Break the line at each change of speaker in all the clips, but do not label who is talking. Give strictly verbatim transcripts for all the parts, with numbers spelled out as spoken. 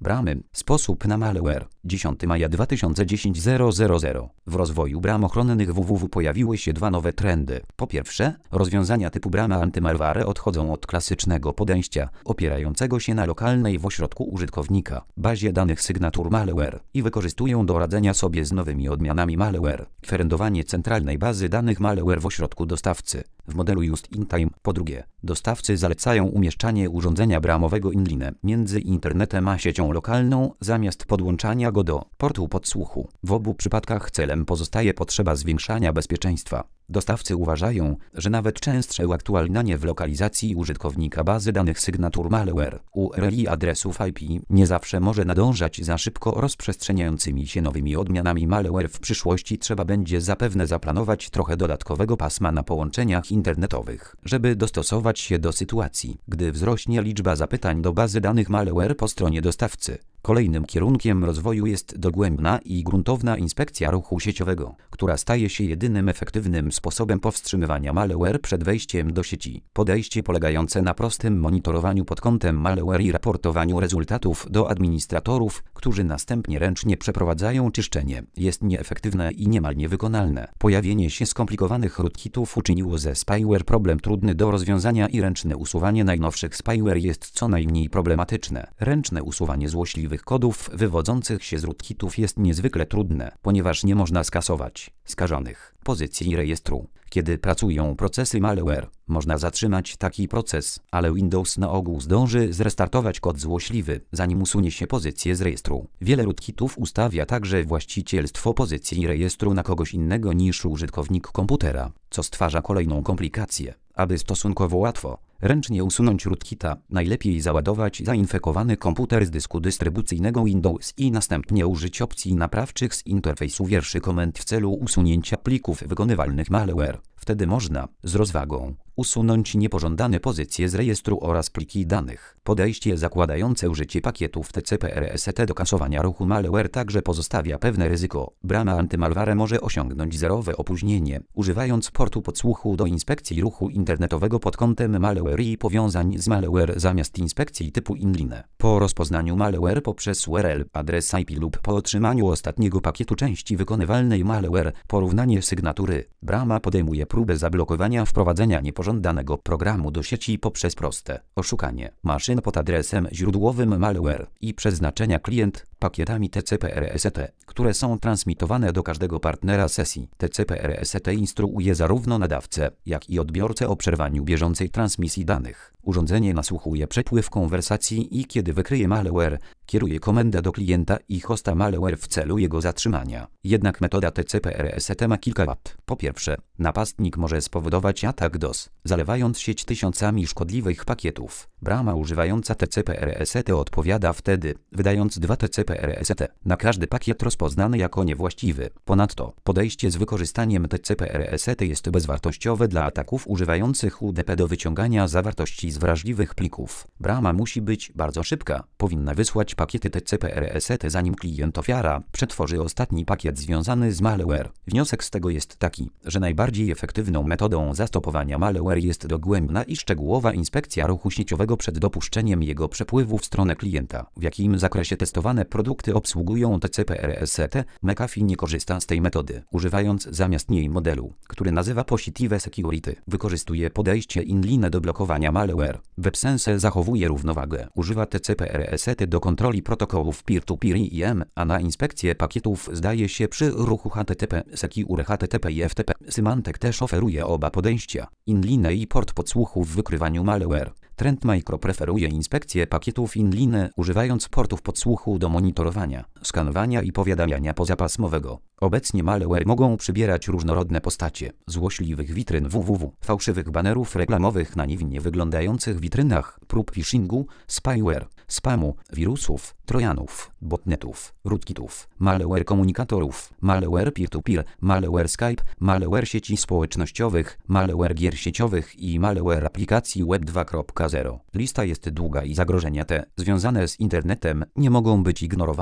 Bramy. Sposób na malware. dziesiątego maja dwa tysiące dziesiątego. W rozwoju bram ochronnych www pojawiły się dwa nowe trendy. Po pierwsze, rozwiązania typu brama antymalware odchodzą od klasycznego podejścia, opierającego się na lokalnej w ośrodku użytkownika bazie danych sygnatur malware i wykorzystują do radzenia sobie z nowymi odmianami malware. Kwerendowanie centralnej bazy danych malware w ośrodku dostawcy w modelu just in time. Po drugie, dostawcy zalecają umieszczanie urządzenia bramowego inline między internetem a siecią lokalną zamiast podłączania go do portu podsłuchu. W obu przypadkach celem pozostaje potrzeba zwiększania bezpieczeństwa. Dostawcy uważają, że nawet częstsze uaktualnianie w lokalizacji użytkownika bazy danych sygnatur malware, U R L i adresów I P nie zawsze może nadążać za szybko rozprzestrzeniającymi się nowymi odmianami malware. W przyszłości trzeba będzie zapewne zaplanować trochę dodatkowego pasma na połączeniach internetowych, żeby dostosować się do sytuacji, gdy wzrośnie liczba zapytań do bazy danych malware po stronie dostawcy. Kolejnym kierunkiem rozwoju jest dogłębna i gruntowna inspekcja ruchu sieciowego, która staje się jedynym efektywnym sposobem powstrzymywania malware przed wejściem do sieci. Podejście polegające na prostym monitorowaniu pod kątem malware i raportowaniu rezultatów do administratorów, którzy następnie ręcznie przeprowadzają czyszczenie, jest nieefektywne i niemal niewykonalne. Pojawienie się skomplikowanych rootkitów uczyniło ze spyware problem trudny do rozwiązania i ręczne usuwanie najnowszych spyware jest co najmniej problematyczne. Ręczne usuwanie złośliwych kodów wywodzących się z rootkitów jest niezwykle trudne, ponieważ nie można skasować skażonych pozycji rejestru. Kiedy pracują procesy malware, można zatrzymać taki proces, ale Windows na ogół zdąży zrestartować kod złośliwy, zanim usunie się pozycję z rejestru. Wiele rootkitów ustawia także właścicielstwo pozycji rejestru na kogoś innego niż użytkownik komputera, co stwarza kolejną komplikację. Aby stosunkowo łatwo ręcznie usunąć rootkita, najlepiej załadować zainfekowany komputer z dysku dystrybucyjnego Windows i następnie użyć opcji naprawczych z interfejsu wierszy komend w celu usunięcia plików wykonywalnych malware. Wtedy można, z rozwagą, usunąć niepożądane pozycje z rejestru oraz pliki danych. Podejście zakładające użycie pakietów T C P R S T do kasowania ruchu malware także pozostawia pewne ryzyko. Brama antymalware może osiągnąć zerowe opóźnienie, używając portu podsłuchu do inspekcji ruchu internetowego pod kątem malware i powiązań z malware zamiast inspekcji typu inline. Po rozpoznaniu malware poprzez U R L, adres I P lub po otrzymaniu ostatniego pakietu części wykonywalnej malware, porównanie sygnatury. Brama podejmuje próbę zablokowania wprowadzenia niepożądanego programu do sieci poprzez proste oszukanie maszyn pod adresem źródłowym malware i przeznaczenia klient pakietami T C P R S T, które są transmitowane do każdego partnera sesji. T C P R S T instruuje zarówno nadawcę, jak i odbiorcę o przerwaniu bieżącej transmisji danych. Urządzenie nasłuchuje przepływ konwersacji i kiedy wykryje malware, kieruje komendę do klienta i hosta malware w celu jego zatrzymania. Jednak metoda T C P R S T ma kilka wad. Po pierwsze, napastnik może spowodować atak DOS, zalewając sieć tysiącami szkodliwych pakietów. Brama używająca T C P R S T odpowiada wtedy, wydając dwa T C P R S T na każdy pakiet rozpoznany jako niewłaściwy. Ponadto, podejście z wykorzystaniem T C P R S T jest bezwartościowe dla ataków używających U D P do wyciągania zawartości z wrażliwych plików. Brama musi być bardzo szybka. Powinna wysłać pakiety T C P R S T zanim klient ofiara przetworzy ostatni pakiet związany z malware. Wniosek z tego jest taki, że najbardziej efektywną metodą zastopowania malware jest dogłębna i szczegółowa inspekcja ruchu sieciowego przed dopuszczeniem jego przepływu w stronę klienta. W jakim zakresie testowane produkty obsługują T C P R S T? McAfee nie korzysta z tej metody, używając zamiast niej modelu, który nazywa Positive Security. Wykorzystuje podejście inline do blokowania malware. WebSense zachowuje równowagę. Używa T C P R S T do kontroli protokołów peer-to-peer I I M, a na inspekcję pakietów zdaje się przy ruchu H T T P, Secure H T T P i F T P. Symantec też oferuje oba podejścia, inline i port podsłuchu w wykrywaniu malware. Trend Micro preferuje inspekcję pakietów inline, używając portów podsłuchu do monitorowania, skanowania i powiadamiania pozapasmowego. Obecnie malware mogą przybierać różnorodne postacie: złośliwych witryn www, fałszywych banerów reklamowych na niewinnie wyglądających witrynach, prób phishingu, spyware, spamu, wirusów, trojanów, botnetów, rootkitów, malware komunikatorów, malware peer-to-peer, malware Skype, malware sieci społecznościowych, malware gier sieciowych i malware aplikacji Web dwa kropka zero. Lista jest długa i zagrożenia te, związane z internetem, nie mogą być ignorowane.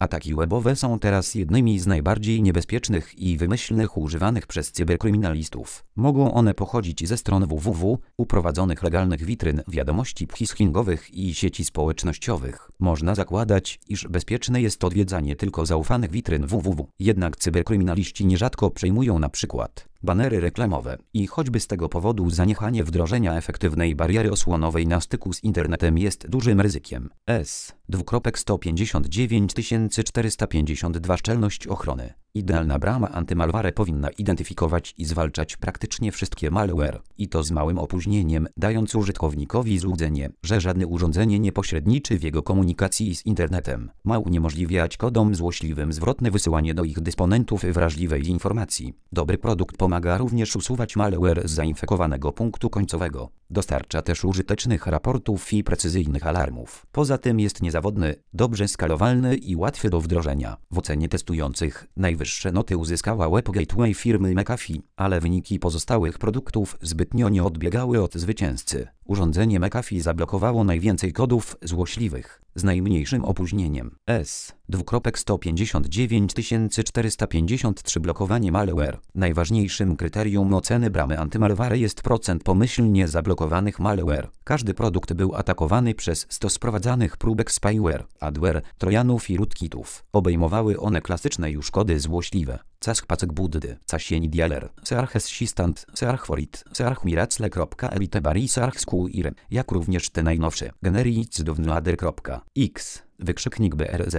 Ataki webowe są teraz jednymi z najbardziej niebezpiecznych i wymyślnych używanych przez cyberkryminalistów. Mogą one pochodzić ze stron www, uprowadzonych legalnych witryn wiadomości phishingowych i sieci społecznościowych. Można zakładać, iż bezpieczne jest odwiedzanie tylko zaufanych witryn www. Jednak cyberkryminaliści nierzadko przejmują na przykład banery reklamowe i choćby z tego powodu zaniechanie wdrożenia efektywnej bariery osłonowej na styku z internetem jest dużym ryzykiem. S sto pięćdziesiąt dziewięć tysięcy czterysta pięćdziesiąt dwa Szczelność ochrony. Idealna brama antymalware powinna identyfikować i zwalczać praktycznie wszystkie malware, i to z małym opóźnieniem, dając użytkownikowi złudzenie, że żadne urządzenie nie pośredniczy w jego komunikacji z internetem. Ma uniemożliwiać kodom złośliwym zwrotne wysyłanie do ich dysponentów wrażliwej informacji. Dobry produkt pomaga również usuwać malware z zainfekowanego punktu końcowego. Dostarcza też użytecznych raportów i precyzyjnych alarmów. Poza tym jest niezawodny, dobrze skalowalny i łatwy do wdrożenia. W ocenie testujących najwyższe noty uzyskała Web Gateway firmy McAfee, ale wyniki pozostałych produktów zbytnio nie odbiegały od zwycięzcy. Urządzenie McAfee zablokowało najwięcej kodów złośliwych, z najmniejszym opóźnieniem. S sto pięćdziesiąt dziewięć tysięcy czterysta pięćdziesiąt trzy Blokowanie malware. Najważniejszym kryterium oceny bramy antymalware jest procent pomyślnie zablokowanych malware. Każdy produkt był atakowany przez sto sprowadzanych próbek spyware, adware, trojanów i rootkitów. Obejmowały one klasyczne już kody złośliwe. Caskpacek buddy, Casieni Dieler, Searchesistant, Searchforit, Searchmiracle.elitebari, Searchskuir, jak również te najnowsze. Generic.dwnlader.x, wykrzyknik brz,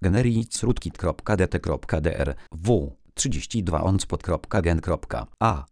Generic.rootkit.dt.dr, w, trzydzieści dwa onspot.gen.a,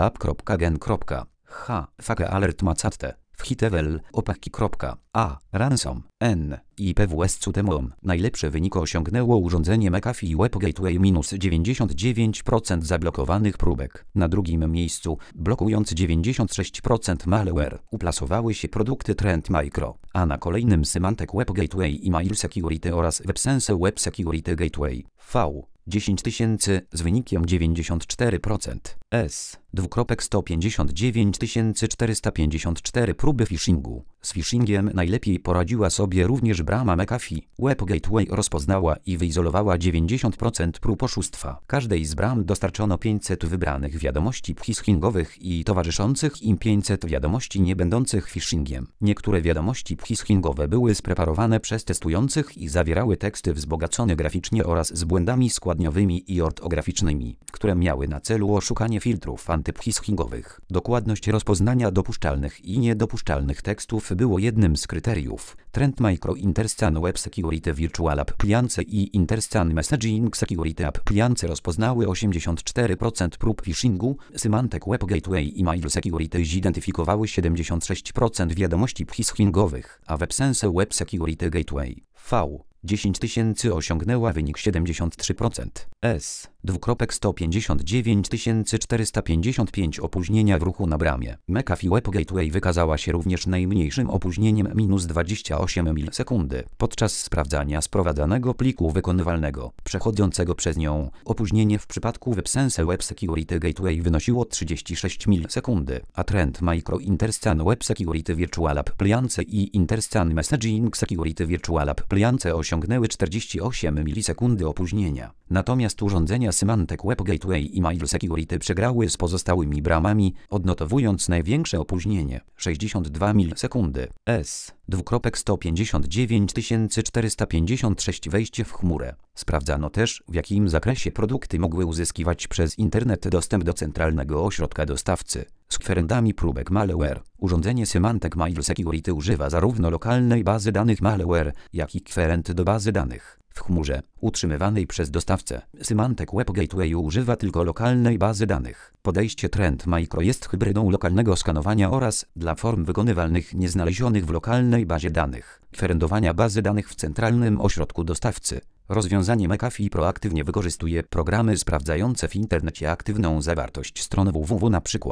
bredolab.gen.h, Fake Alert Macatte, whitevel, opaki.a, ransom, n, i pwscutemom. Najlepsze wyniki osiągnęło urządzenie McAfee Web Gateway minus dziewięćdziesiąt dziewięć procent zablokowanych próbek. Na drugim miejscu, blokując dziewięćdziesiąt sześć procent malware, uplasowały się produkty Trend Micro, a na kolejnym Symantec Web Gateway i Mail Security oraz WebSense Web Security Gateway V dziesięć tysięcy z wynikiem dziewięćdziesiąt cztery procent. S sto pięćdziesiąt dziewięć tysięcy czterysta pięćdziesiąt cztery próby phishingu. Z phishingiem najlepiej poradziła sobie również brama McAfee. Web Gateway rozpoznała i wyizolowała dziewięćdziesiąt procent prób oszustwa. Każdej z bram dostarczono pięćset wybranych wiadomości phishingowych i towarzyszących im pięćset wiadomości nie będących phishingiem. Niektóre wiadomości phishingowe były spreparowane przez testujących i zawierały teksty wzbogacone graficznie oraz z błędami składniowymi i ortograficznymi, które miały na celu oszukanie filtrów antyphishingowych. Dokładność rozpoznania dopuszczalnych i niedopuszczalnych tekstów było jednym z kryteriów. Trend Micro Interscan Web Security Virtual Appliance i Interscan Messaging Security Appliance rozpoznały osiemdziesiąt cztery procent prób phishingu, Symantec Web Gateway i Mail Security zidentyfikowały siedemdziesiąt sześć procent wiadomości phishingowych, a WebSense Web Security Gateway V dziesięć tysięcy osiągnęła wynik siedemdziesiąt trzy procent. S sto pięćdziesiąt dziewięć tysięcy czterysta pięćdziesiąt pięć opóźnienia w ruchu na bramie. McAfee Web Gateway wykazała się również najmniejszym opóźnieniem minus dwadzieścia osiem milisekundy. Podczas sprawdzania sprowadzanego pliku wykonywalnego, przechodzącego przez nią, opóźnienie w przypadku WebSense Web Security Gateway wynosiło trzydzieści sześć milisekundy, a Trend Micro Interscan Web Security Virtual Appliance i Interscan Messaging Security Virtual Appliance osiągnęły czterdzieści osiem milisekundy opóźnienia. Natomiast urządzenia Symantec Web Gateway i Mail Security przegrały z pozostałymi bramami, odnotowując największe opóźnienie sześćdziesiąt dwa milisekundy. S sto pięćdziesiąt dziewięć tysięcy czterysta pięćdziesiąt sześć Wejście w chmurę. Sprawdzano też, w jakim zakresie produkty mogły uzyskiwać przez internet dostęp do centralnego ośrodka dostawcy. Z kwerendami próbek malware. Urządzenie Symantec Mail Security używa zarówno lokalnej bazy danych malware, jak i kwerend do bazy danych w chmurze, utrzymywanej przez dostawcę. Symantec Web Gateway używa tylko lokalnej bazy danych. Podejście Trend Micro jest hybrydą lokalnego skanowania oraz, dla form wykonywalnych nieznalezionych w lokalnej bazie danych, kwerendowania bazy danych w centralnym ośrodku dostawcy. Rozwiązanie McAfee proaktywnie wykorzystuje programy sprawdzające w internecie aktywną zawartość stron www, na przykład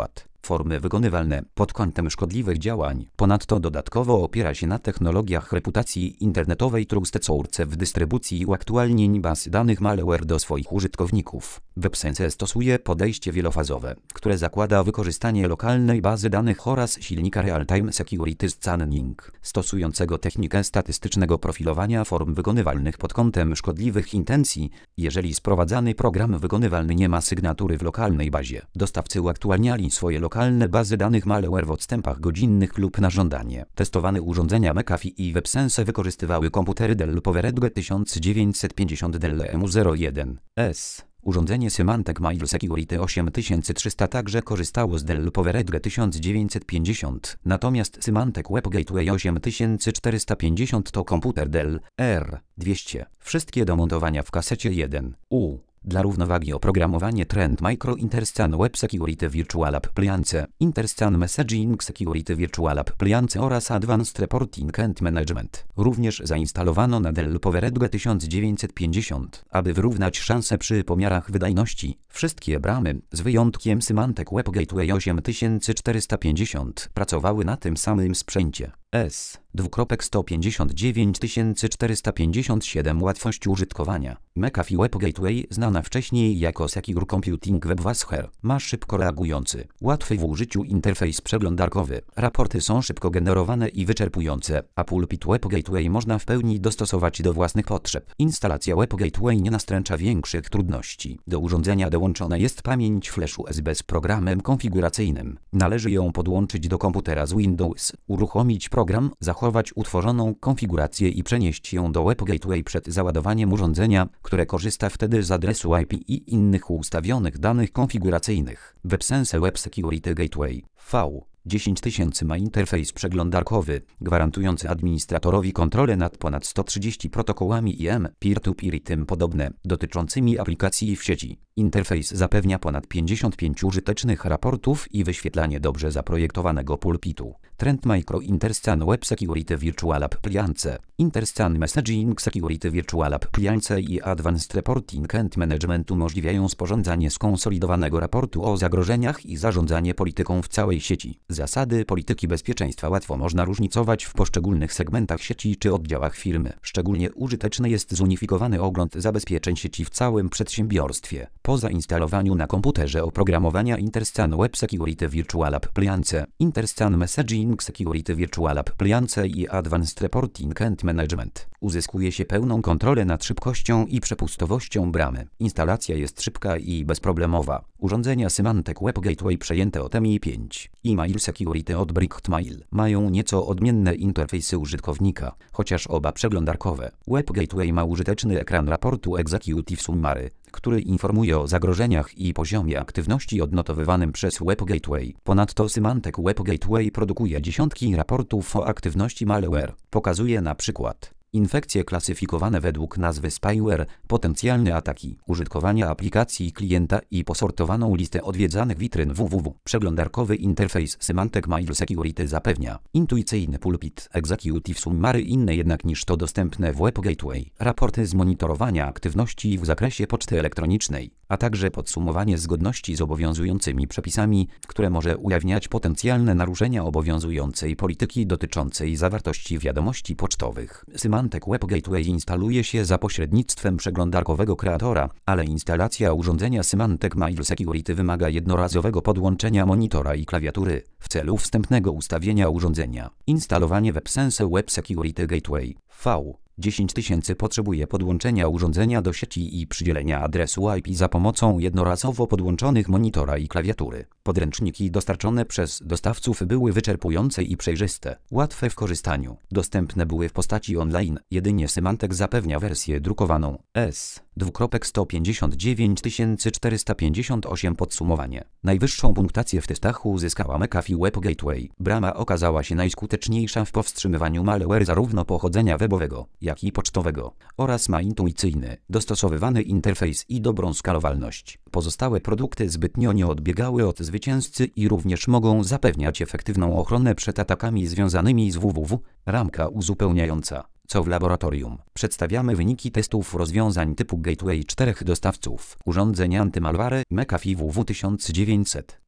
formy wykonywalne pod kątem szkodliwych działań. Ponadto dodatkowo opiera się na technologiach reputacji internetowej Trusted Source w dystrybucji i uaktualnień baz danych malware do swoich użytkowników. WebSense stosuje podejście wielofazowe, które zakłada wykorzystanie lokalnej bazy danych oraz silnika Real-Time Security Scanning, stosującego technikę statystycznego profilowania form wykonywalnych pod kątem szkodliwych intencji. Jeżeli sprowadzany program wykonywalny nie ma sygnatury w lokalnej bazie, dostawcy uaktualniali swoje lokalne bazy danych malware w odstępach godzinnych lub na żądanie. Testowane urządzenia McAfee i WebSense wykorzystywały komputery Dell PowerEdge tysiąc dziewięćset pięćdziesiąt Dell E M U zero jeden S. Urządzenie Symantec Mail Security osiem tysięcy trzysta także korzystało z Dell PowerEdge tysiąc dziewięćset pięćdziesiąt, natomiast Symantec Web Gateway osiem tysięcy czterysta pięćdziesiąt to komputer Dell R dwieście. Wszystkie do montowania w kasecie jeden U. Dla równowagi oprogramowanie Trend Micro InterScan Web Security Virtual Appliance, InterScan Messaging Security Virtual Appliance oraz Advanced Reporting and Management. Również zainstalowano na Dell PowerEdge tysiąc dziewięćset pięćdziesiąt, aby wyrównać szanse przy pomiarach wydajności. Wszystkie bramy, z wyjątkiem Symantec Web Gateway osiem tysięcy czterysta pięćdziesiąt, pracowały na tym samym sprzęcie. S. sto pięćdziesiąt dziewięć tysięcy czterysta pięćdziesiąt siedem Łatwość użytkowania. McAfee Web Gateway, znana wcześniej jako Secure Computing Web WASHER, ma szybko reagujący, łatwy w użyciu interfejs przeglądarkowy. Raporty są szybko generowane i wyczerpujące, a pulpit Web Gateway można w pełni dostosować do własnych potrzeb. Instalacja Web Gateway nie nastręcza większych trudności. Do urządzenia dołączona jest pamięć flash U S B z programem konfiguracyjnym. Należy ją podłączyć do komputera z Windows, uruchomić program, zachować utworzoną konfigurację i przenieść ją do Web Gateway przed załadowaniem urządzenia, które korzysta wtedy z adresu I P i innych ustawionych danych konfiguracyjnych. WebSense Web Security Gateway V dziesięć tysięcy ma interfejs przeglądarkowy, gwarantujący administratorowi kontrolę nad ponad sto trzydziestu protokołami I M, peer-to-peer i tym podobne, dotyczącymi aplikacji w sieci. Interfejs zapewnia ponad pięćdziesiąt pięć użytecznych raportów i wyświetlanie dobrze zaprojektowanego pulpitu. Trend Micro InterScan Web Security Virtual Appliance, InterScan Messaging Security Virtual Appliance i Advanced Reporting and Management umożliwiają sporządzanie skonsolidowanego raportu o zagrożeniach i zarządzanie polityką w całej sieci. Zasady polityki bezpieczeństwa łatwo można różnicować w poszczególnych segmentach sieci czy oddziałach firmy. Szczególnie użyteczny jest zunifikowany ogląd zabezpieczeń sieci w całym przedsiębiorstwie. Po zainstalowaniu na komputerze oprogramowania InterScan Web Security Virtual Appliance, InterScan Messaging Security Virtual Appliance i Advanced Reporting and Management, uzyskuje się pełną kontrolę nad szybkością i przepustowością bramy. Instalacja jest szybka i bezproblemowa. Urządzenia Symantec Web Gateway przejęte od M I pięć i Mail Security od Brickmail mają nieco odmienne interfejsy użytkownika, chociaż oba przeglądarkowe. Web Gateway ma użyteczny ekran raportu Executive Summary, który informuje o zagrożeniach i poziomie aktywności odnotowywanym przez Web Gateway. Ponadto Symantec Web Gateway produkuje dziesiątki raportów o aktywności malware. Pokazuje na przykład infekcje klasyfikowane według nazwy spyware, potencjalne ataki, użytkowania aplikacji klienta i posortowaną listę odwiedzanych witryn www. Przeglądarkowy interfejs Symantec Mail Security zapewnia intuicyjny pulpit Executive Summary inne jednak niż to dostępne w Web Gateway, raporty z monitorowania aktywności w zakresie poczty elektronicznej, a także podsumowanie zgodności z obowiązującymi przepisami, które może ujawniać potencjalne naruszenia obowiązującej polityki dotyczącej zawartości wiadomości pocztowych. Symantec Web Gateway instaluje się za pośrednictwem przeglądarkowego kreatora, ale instalacja urządzenia Symantec Mail Security wymaga jednorazowego podłączenia monitora i klawiatury w celu wstępnego ustawienia urządzenia. Instalowanie WebSense Web Security Gateway V dziesięć tysięcy potrzebuje podłączenia urządzenia do sieci i przydzielenia adresu I P za pomocą jednorazowo podłączonych monitora i klawiatury. Podręczniki dostarczone przez dostawców były wyczerpujące i przejrzyste, łatwe w korzystaniu. Dostępne były w postaci online. Jedynie Symantec zapewnia wersję drukowaną. S. sto pięćdziesiąt dziewięć tysięcy czterysta pięćdziesiąt osiem Podsumowanie. Najwyższą punktację w testach uzyskała McAfee Web Gateway. Brama okazała się najskuteczniejsza w powstrzymywaniu malware zarówno pochodzenia webowego, jak i pocztowego, oraz ma intuicyjny, dostosowywany interfejs i dobrą skalowalność. Pozostałe produkty zbytnio nie odbiegały od zwycięzcy i również mogą zapewniać efektywną ochronę przed atakami związanymi z www. Ramka uzupełniająca. Co w laboratorium? Przedstawiamy wyniki testów rozwiązań typu Gateway czterech dostawców urządzeń antymalware McAfee W W tysiąc dziewięćset E.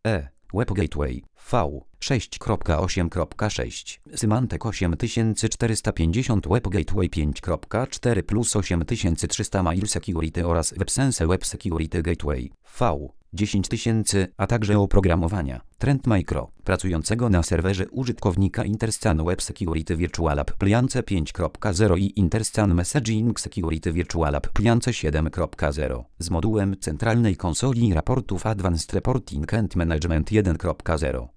Web Gateway V sześć kropka osiem kropka sześć, Symantec osiem tysięcy czterysta pięćdziesiąt, Web Gateway pięć kropka cztery plus osiem tysięcy trzysta, Mail Security oraz WebSense Web Security Gateway V dziesięć tysięcy, a także oprogramowania Trend Micro, pracującego na serwerze użytkownika Interscan Web Security Virtual Appliance pięć kropka zero i Interscan Messaging Security Virtual Appliance siedem kropka zero, z modułem centralnej konsoli raportów Advanced Reporting and Management jeden kropka zero.